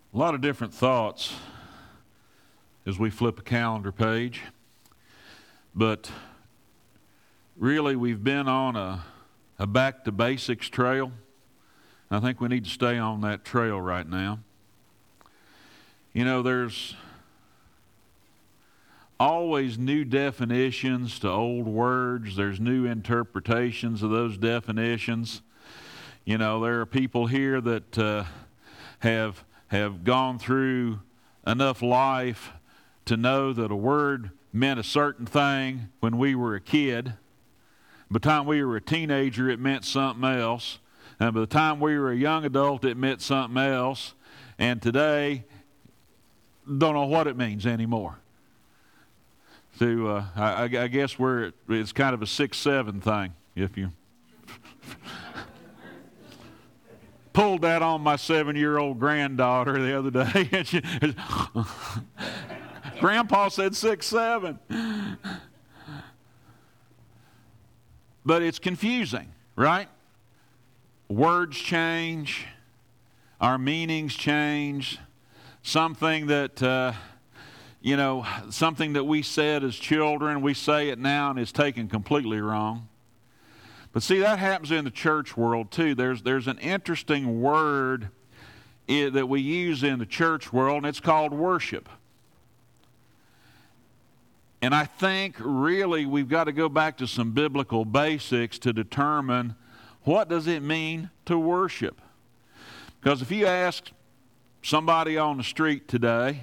A lot of different thoughts as we flip a calendar page, but really we've been on a back to basics trail. I think we need to stay on that trail right now. You know, there's always new definitions to old words. There's new interpretations of those definitions. You know, there are people here that have gone through enough life to know that a word meant a certain thing when we were a kid. By the time we were a teenager, it meant something else. And by the time we were a young adult, it meant something else. And today, don't know what it means anymore. So I guess it's kind of a 6-7 thing. If you pulled that on my 7-year-old granddaughter the other day, and Grandpa said 6-7. But it's confusing, right? Words change, our meanings change. Something that something that we said as children, we say it now and it's taken completely wrong. But see, that happens in the church world too. There's an interesting word that we use in the church world, and it's called worship. And I think really we've got to go back to some biblical basics to determine what does it mean to worship. Because if you ask somebody on the street today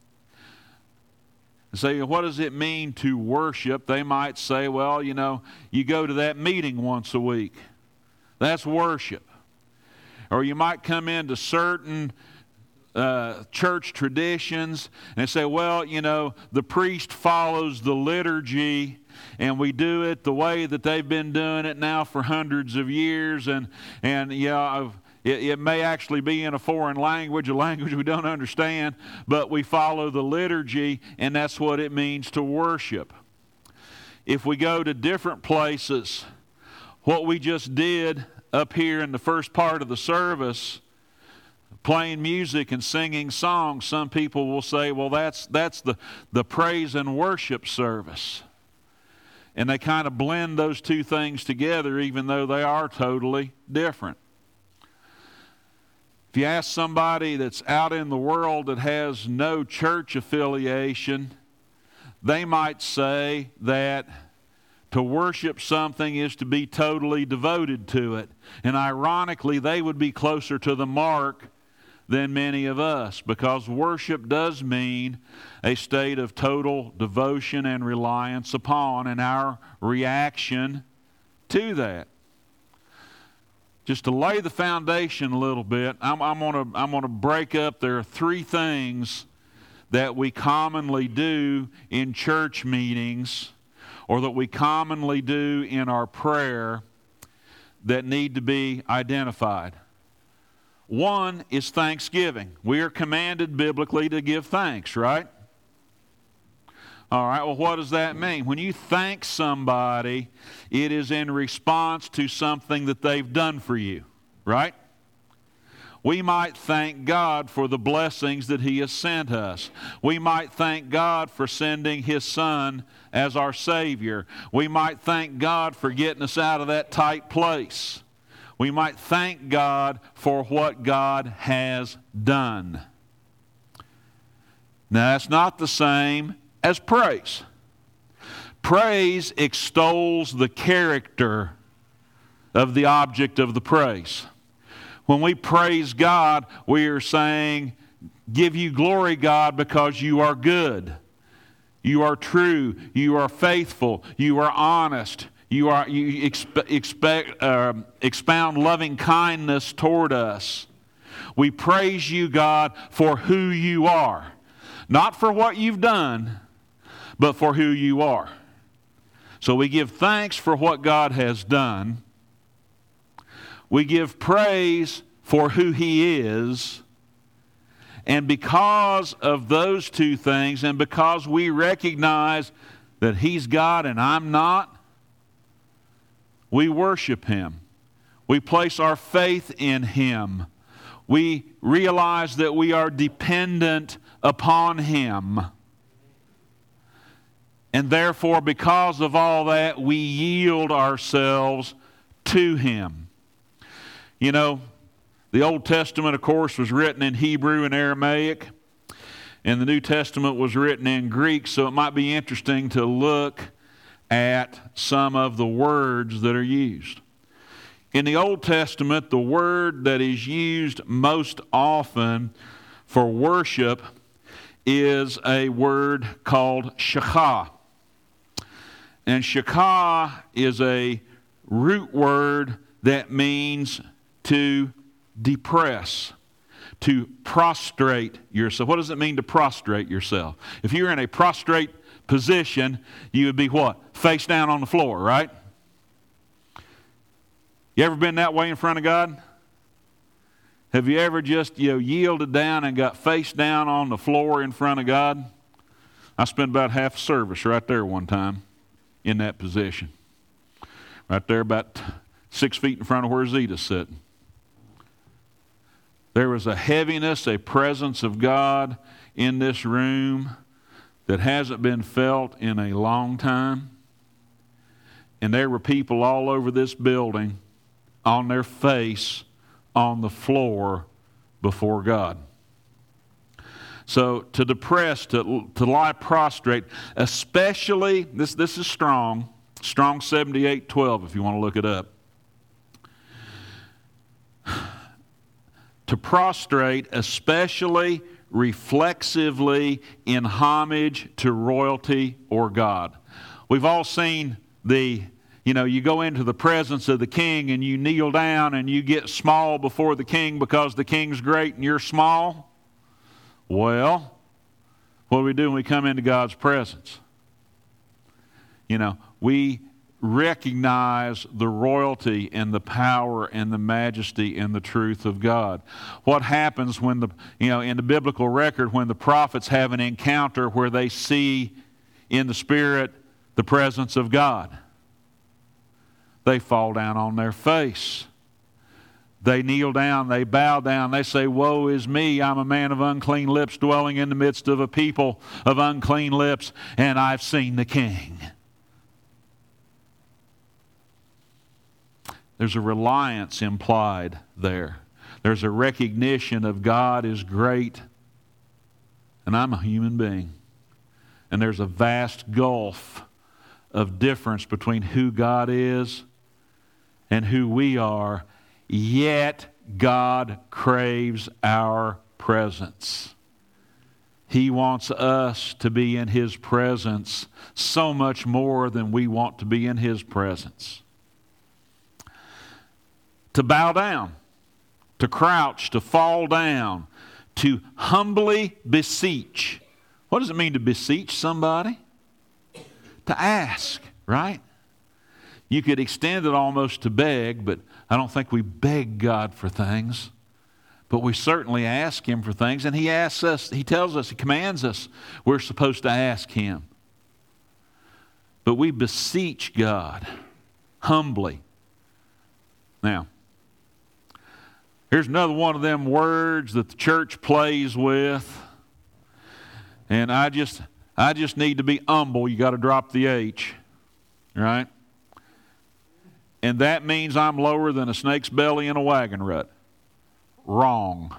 and say, what does it mean to worship? They might say, well, you know, you go to that meeting once a week. That's worship. Or you might come into certain church traditions and say, well, you know, the priest follows the liturgy and we do it the way that they've been doing it now for hundreds of years, and yeah, it may actually be in a foreign language, a language we don't understand, but we follow the liturgy, and that's what it means to worship. If we go to different places, what we just did up here in the first part of the service, playing music and singing songs, some people will say, well, that's the praise and worship service. And they kind of blend those two things together, even though they are totally different. If you ask somebody that's out in the world that has no church affiliation, they might say that to worship something is to be totally devoted to it. And ironically, they would be closer to the mark than many of us, because worship does mean a state of total devotion and reliance upon, and our reaction to that. Just to lay the foundation a little bit, I'm gonna break up. There are 3 things that we commonly do in church meetings, or that we commonly do in our prayer, that need to be identified. One is thanksgiving. We are commanded biblically to give thanks, right? All right, well, what does that mean? When you thank somebody, it is in response to something that they've done for you, right? We might thank God for the blessings that He has sent us. We might thank God for sending His Son as our Savior. We might thank God for getting us out of that tight place. We might thank God for what God has done. Now, that's not the same as praise. Praise extols the character of the object of the praise. When we praise God, we are saying, give you glory, God, because you are good. You are true. You are faithful. You are honest. You expound loving kindness toward us. We praise you, God, for who you are. Not for what you've done, but for who you are. So we give thanks for what God has done. We give praise for who He is. And because of those 2 things, and because we recognize that He's God and I'm not, we worship Him. We place our faith in Him. we realize that we are dependent upon Him. And therefore, because of all that, we yield ourselves to Him. You know, the Old Testament, of course, was written in Hebrew and Aramaic, and the New Testament was written in Greek, so it might be interesting to look at some of the words that are used. In the Old Testament, the word that is used most often for worship is a word called shachah. And shachah is a root word that means to depress, to prostrate yourself. What does it mean to prostrate yourself? If you're in a prostrate position, you would be what? Face down on the floor, right? You ever been that way in front of God? Have you ever just yielded down and got face down on the floor in front of God? I spent about half a service right there one time in that position. Right there about 6 feet in front of where Zeta's sitting. There was a heaviness, a presence of God in this room that hasn't been felt in a long time. And there were people all over this building on their face on the floor before God. So to depress, to lie prostrate, especially, this is Strong 78:12 if you want to look it up. To prostrate, especially reflexively in homage to royalty or God. We've all seen you go into the presence of the king and you kneel down and you get small before the king because the king's great and you're small. Well, what do we do when we come into God's presence? We recognize the royalty and the power and the majesty and the truth of God. What happens when in the biblical record when the prophets have an encounter where they see in the Spirit the presence of God? They fall down on their face. They kneel down, they bow down, they say, "Woe is me, I'm a man of unclean lips, dwelling in the midst of a people of unclean lips, and I've seen the King." There's a reliance implied there. There's a recognition of God is great, and I'm a human being. And there's a vast gulf of difference between who God is and who we are, yet God craves our presence. He wants us to be in His presence so much more than we want to be in His presence. To bow down, to crouch, to fall down, to humbly beseech. What does it mean to beseech somebody? To ask, right? You could extend it almost to beg, but I don't think we beg God for things. But we certainly ask Him for things, and He asks us, He tells us, He commands us, we're supposed to ask Him. But we beseech God humbly. Now, here's another one of them words that the church plays with. And I just need to be humble. You got to drop the H, right? And that means I'm lower than a snake's belly in a wagon rut. Wrong.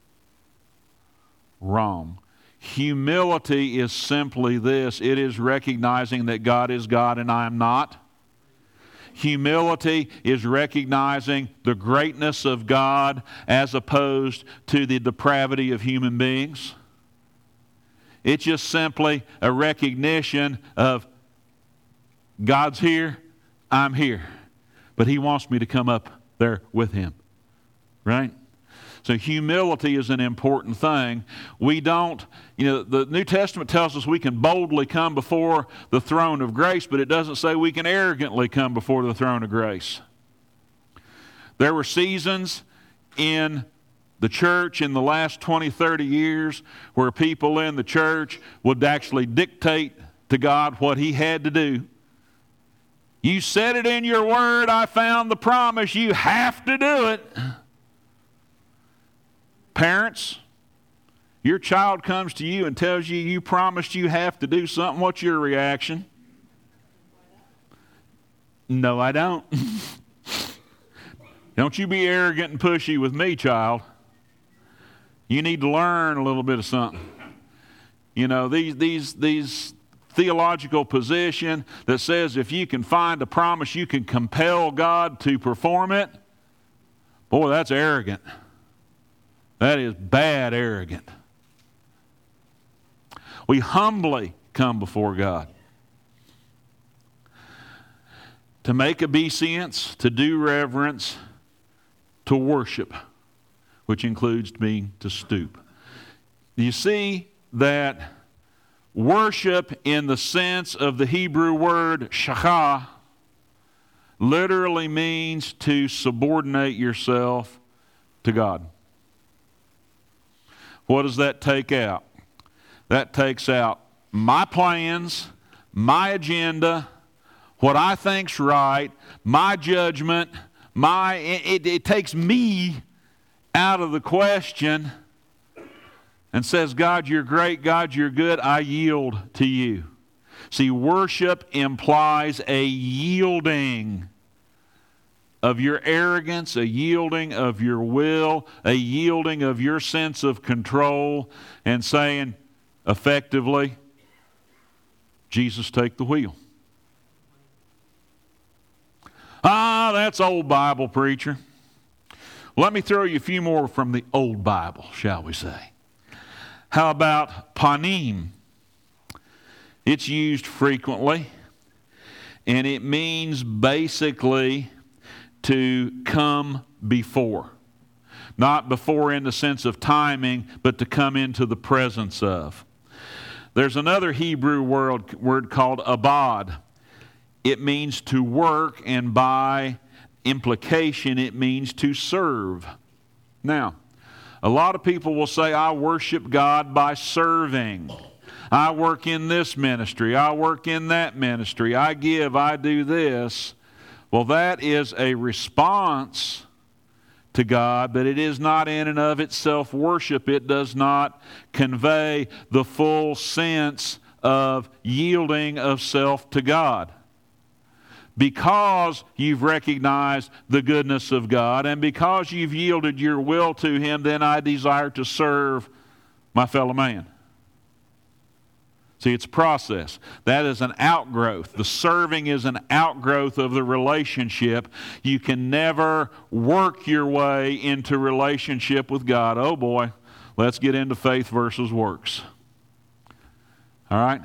Wrong. Humility is simply this. It is recognizing that God is God and I am not. Humility is recognizing the greatness of God as opposed to the depravity of human beings. It's just simply a recognition of God's here, I'm here. But He wants me to come up there with Him. Right? So humility is an important thing. We don't, the New Testament tells us we can boldly come before the throne of grace, but it doesn't say we can arrogantly come before the throne of grace. There were seasons in the church in the last 20, 30 years where people in the church would actually dictate to God what He had to do. You said it in your word, I found the promise, you have to do it. Parents, your child comes to you and tells you you promised you have to do something. What's your reaction? No, I don't. Don't you be arrogant and pushy with me, child. You need to learn a little bit of something. You know, these theological position that says if you can find a promise, you can compel God to perform it. Boy, that's arrogant. That is bad arrogant. We humbly come before God to make obeisance, to do reverence, to worship, which includes being to stoop. You see that worship in the sense of the Hebrew word shachah literally means to subordinate yourself to God. What does that take out? That takes out my plans, my agenda, what I think's right, my judgment, it takes me out of the question and says, God, you're great, God, you're good, I yield to you. See, worship implies a yielding of your arrogance, a yielding of your will, a yielding of your sense of control, and saying, effectively, Jesus, take the wheel. Ah, that's old Bible, preacher. Let me throw you a few more from the old Bible, shall we say. How about panim? It's used frequently, and it means basically to come before. Not before in the sense of timing, but to come into the presence of. There's another Hebrew word called abad. It means to work, and by implication, it means to serve. Now, a lot of people will say, I worship God by serving. I work in this ministry. I work in that ministry. I give. I do this. Well, that is a response to God, but it is not in and of itself worship. It does not convey the full sense of yielding of self to God. Because you've recognized the goodness of God and because you've yielded your will to Him, then I desire to serve my fellow man. See, it's a process. That is an outgrowth. The serving is an outgrowth of the relationship. You can never work your way into relationship with God. Oh boy, let's get into faith versus works. All right?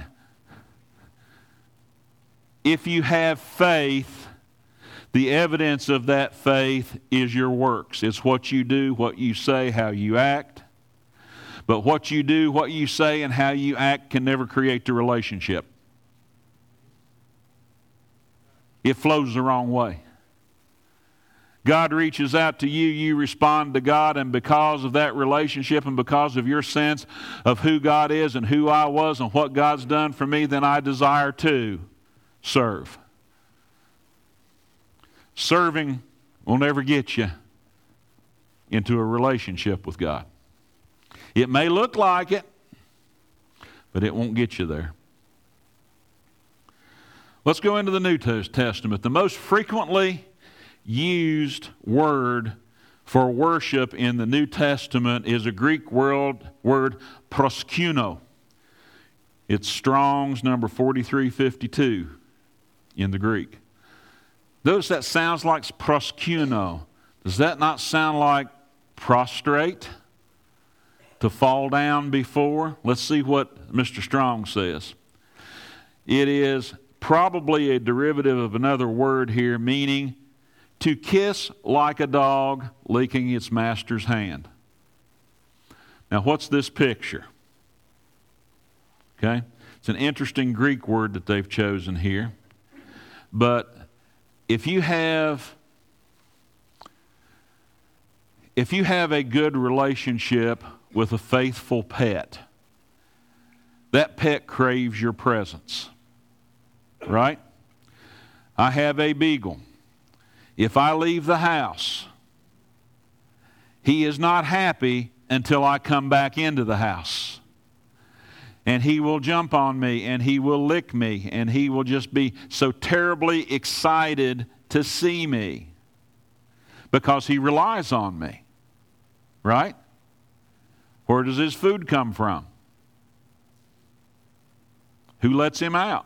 If you have faith, the evidence of that faith is your works. It's what you do, what you say, how you act. But what you do, what you say, and how you act can never create the relationship. It flows the wrong way. God reaches out to you, you respond to God, and because of that relationship and because of your sense of who God is and who I was and what God's done for me, then I desire to serve. Serving will never get you into a relationship with God. It may look like it, but it won't get you there. Let's go into the New Testament. The most frequently used word for worship in the New Testament is a Greek word proskuno. It's Strong's number 4352 in the Greek. Notice that sounds like proskuno. Does that not sound like prostrate? To fall down before? Let's see what Mr. Strong says. It is probably a derivative of another word here, meaning to kiss like a dog licking its master's hand. Now, what's this picture? Okay? It's an interesting Greek word that they've chosen here. But if you have a good relationship with a faithful pet, that pet craves your presence. Right? I have a beagle. If I leave the house, he is not happy until I come back into the house. And he will jump on me, and he will lick me, and he will just be so terribly excited to see me because he relies on me. Right? Where does his food come from? Who lets him out?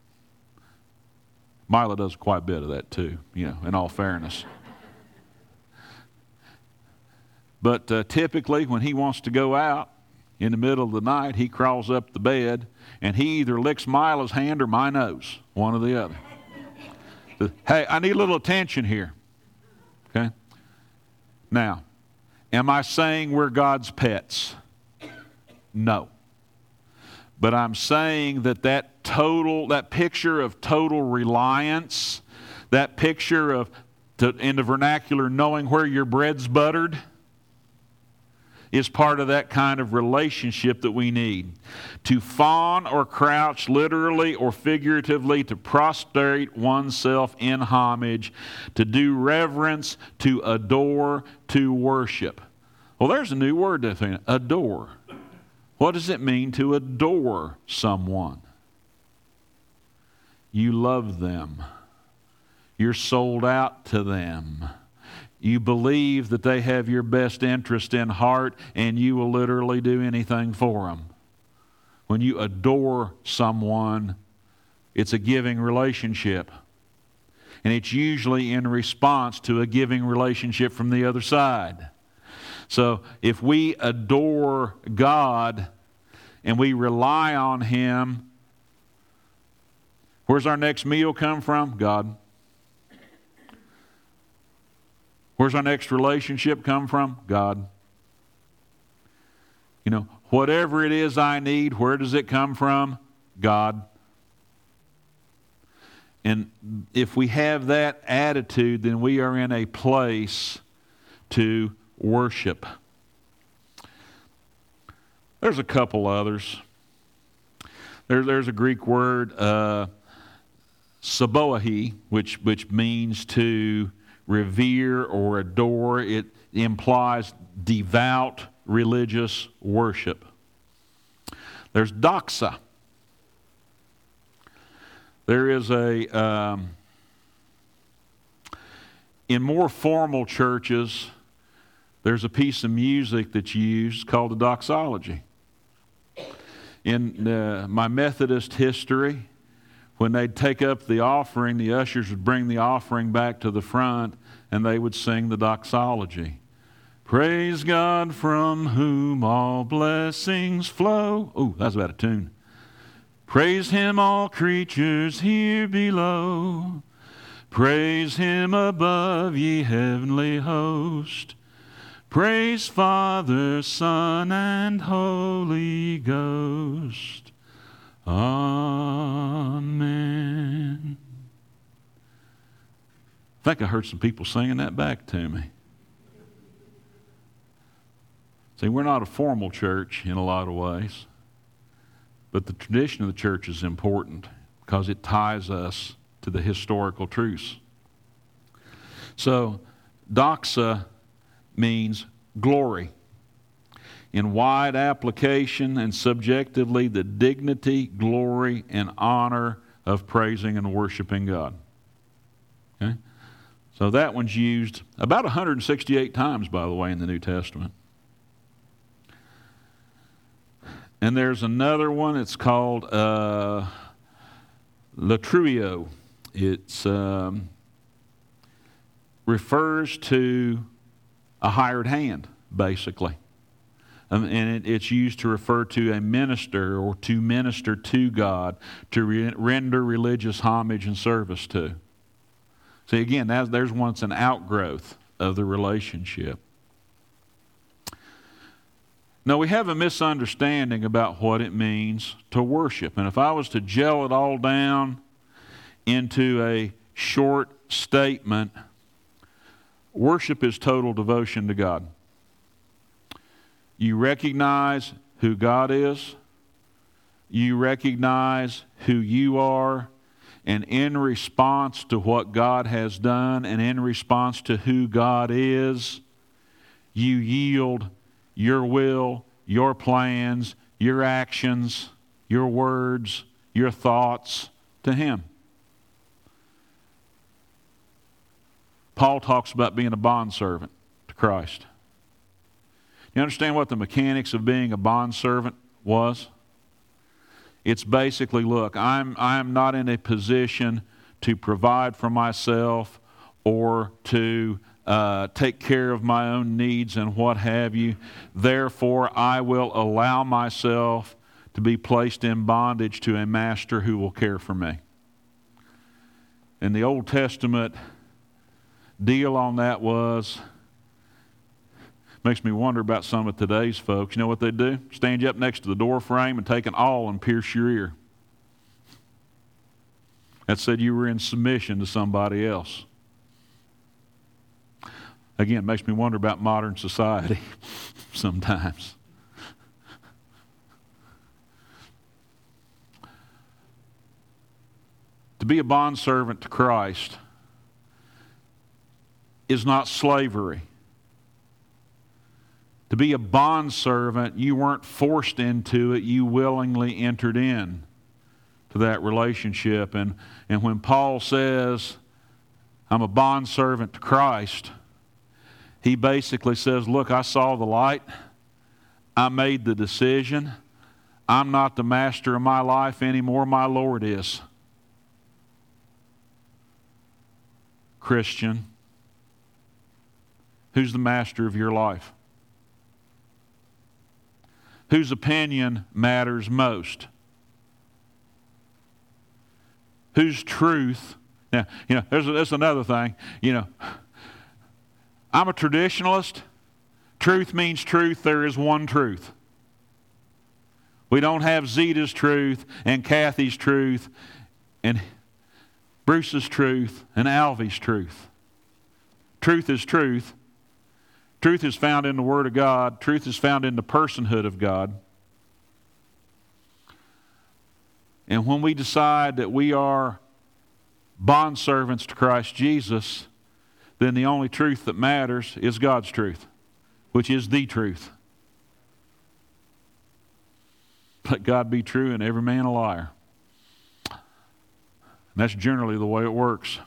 Mila does quite a bit of that too, in all fairness. But typically when he wants to go out in the middle of the night, he crawls up the bed and he either licks Mila's hand or my nose, one or the other. Hey, I need a little attention here. Okay? Now, am I saying we're God's pets? No. But I'm saying that picture of total reliance, that picture of, in the vernacular, knowing where your bread's buttered, is part of that kind of relationship that we need. To fawn or crouch, literally or figuratively, to prostrate oneself in homage, to do reverence, to adore, to worship. Well, there's a new word there, adore. What does it mean to adore someone? You love them. You're sold out to them. You believe that they have your best interest in heart, and you will literally do anything for them. When you adore someone, it's a giving relationship. And it's usually in response to a giving relationship from the other side. So if we adore God and we rely on Him, where's our next meal come from? God. Where's our next relationship come from? God. Whatever it is I need, where does it come from? God. And if we have that attitude, then we are in a place to worship. There's a couple others. There's a Greek word, saboahi, which means to revere or adore. It implies devout religious worship. There's doxa. There is in more formal churches, there's a piece of music that's used called the doxology. In my Methodist history, when they'd take up the offering, the ushers would bring the offering back to the front and they would sing the doxology. Praise God from whom all blessings flow. Oh, that's about a tune. Praise Him, all creatures here below. Praise Him above, ye heavenly host. Praise Father, Son, and Holy Ghost. Amen. I think I heard some people singing that back to me. See, we're not a formal church in a lot of ways, but the tradition of the church is important because it ties us to the historical truths. So, doxa means glory. In wide application and subjectively, the dignity, glory, and honor of praising and worshiping God. Okay? So that one's used about 168 times, by the way, in the New Testament. And there's another one, it's called latruio. It refers to a hired hand, basically. And it's used to refer to a minister or to minister to God, to render religious homage and service to. See, again, there's one that's an outgrowth of the relationship. Now, we have a misunderstanding about what it means to worship. And if I was to gel it all down into a short statement, worship is total devotion to God. You recognize who God is. You recognize who you are. And in response to what God has done and in response to who God is, you yield your will, your plans, your actions, your words, your thoughts to Him. Paul talks about being a bondservant to Christ. You understand what the mechanics of being a bondservant was? It's basically, look, I'm not in a position to provide for myself or to take care of my own needs and what have you. Therefore, I will allow myself to be placed in bondage to a master who will care for me. And the Old Testament deal on that makes me wonder about some of today's folks. You know what they do? Stand you up next to the door frame and take an awl and pierce your ear. That said you were in submission to somebody else. Again, it makes me wonder about modern society sometimes. To be a bondservant to Christ is not slavery. To be a bondservant, you weren't forced into it, you willingly entered in to that relationship. And when Paul says, I'm a bondservant to Christ, he basically says, look, I saw the light. I made the decision. I'm not the master of my life anymore. My Lord is. Christian, who's the master of your life? Whose opinion matters most? Whose truth? Now, there's another thing. I'm a traditionalist. Truth means truth. There is one truth. We don't have Zita's truth and Kathy's truth and Bruce's truth and Alvy's truth. Truth is truth. Truth is found in the Word of God. Truth is found in the personhood of God. And when we decide that we are bondservants to Christ Jesus, then the only truth that matters is God's truth, which is the truth. Let God be true and every man a liar. And that's generally the way it works.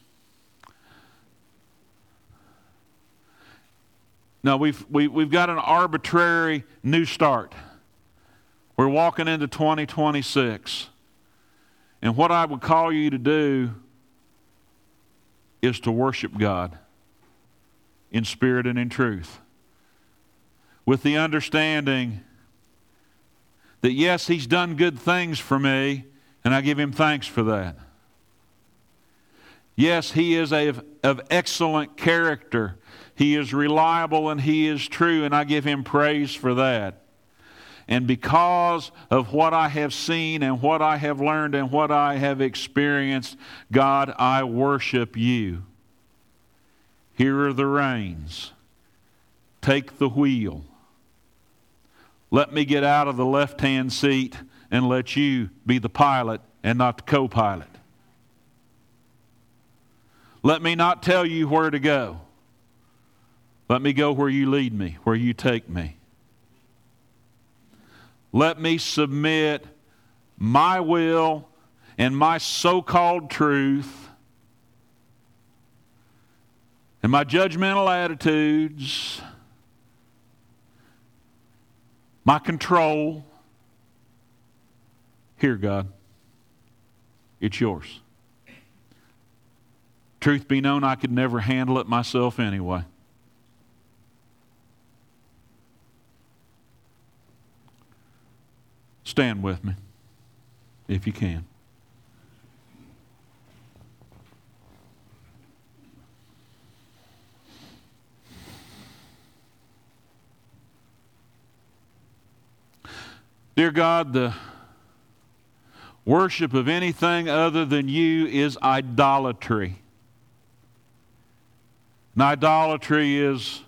Now, we've got an arbitrary new start. We're walking into 2026. And what I would call you to do is to worship God in spirit and in truth, with the understanding that, yes, He's done good things for me, and I give Him thanks for that. Yes, He is of excellent character. He is reliable and He is true, and I give Him praise for that. And because of what I have seen and what I have learned and what I have experienced, God, I worship You. Here are the reins. Take the wheel. Let me get out of the left-hand seat and let You be the pilot and not the co-pilot. Let me not tell You where to go. Let me go where You lead me, where You take me. Let me submit my will and my so-called truth and my judgmental attitudes, my control. Here, God, it's Yours. Truth be known, I could never handle it myself anyway. Stand with me, if you can. Dear God, the worship of anything other than You is idolatry. And idolatry is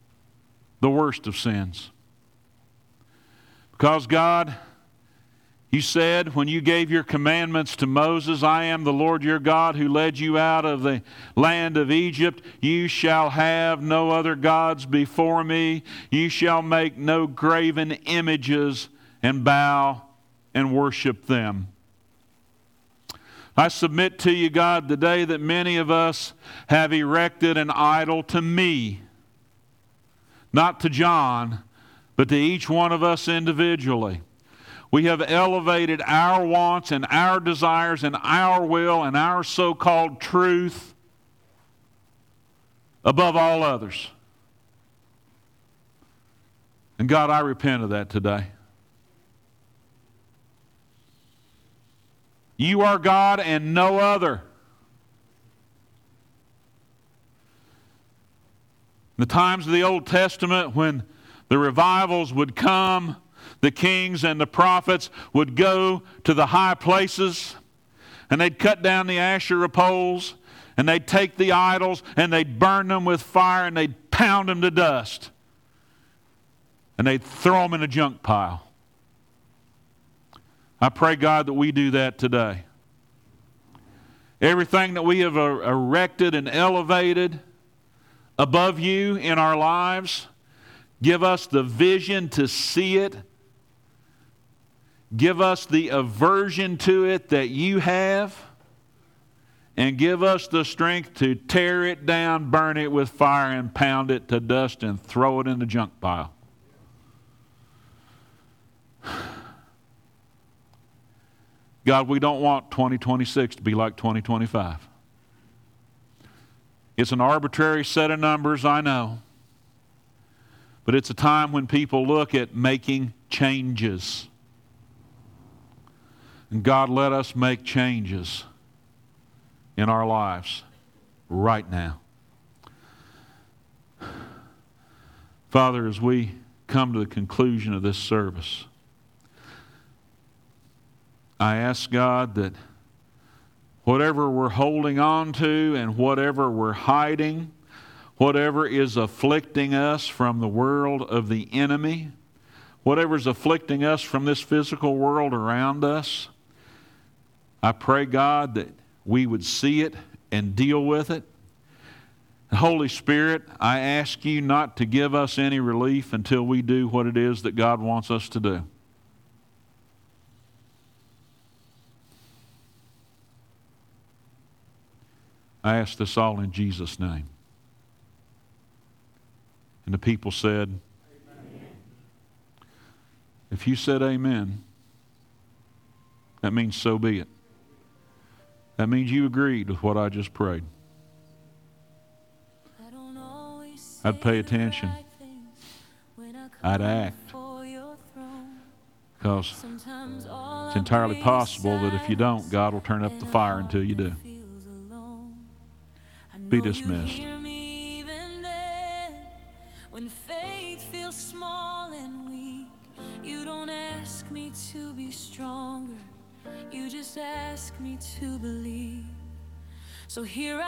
the worst of sins. Because, God, You said when you gave your commandments to Moses, I am the Lord your God who led you out of the land of Egypt. You shall have no other gods before me. You shall make no graven images and bow and worship them. I submit to you, God, today that many of us have erected an idol to me, not to John, but to each one of us individually. We have elevated our wants and our desires and our will and our so-called truth above all others. And God, I repent of that today. You are God and no other. In the times of the Old Testament, when the revivals would come, the kings and the prophets would go to the high places and they'd cut down the Asherah poles and they'd take the idols and they'd burn them with fire and they'd pound them to dust and they'd throw them in a junk pile. I pray, God, that we do that today. Everything that we have erected and elevated above you in our lives, give us the vision to see it. Give us the aversion to it that you have, and give us the strength to tear it down, burn it with fire, and pound it to dust and throw it in the junk pile. God, we don't want 2026 to be like 2025. It's an arbitrary set of numbers, I know. But it's a time when people look at making changes. And God, let us make changes in our lives right now. Father, as we come to the conclusion of this service, I ask, God, that whatever we're holding on to and whatever we're hiding, whatever is afflicting us from the world of the enemy, whatever's afflicting us from this physical world around us, I pray, God, that we would see it and deal with it. Holy Spirit, I ask you not to give us any relief until we do what it is that God wants us to do. I ask this all in Jesus' name. And the people said, amen. If you said amen, that means so be it. That means you agreed with what I just prayed. I'd pay attention. I'd act. Because it's entirely possible that if you don't, God will turn up the fire until you do. Be dismissed. When faith feels small and weak, you don't ask me to be stronger. You just ask me to believe. So here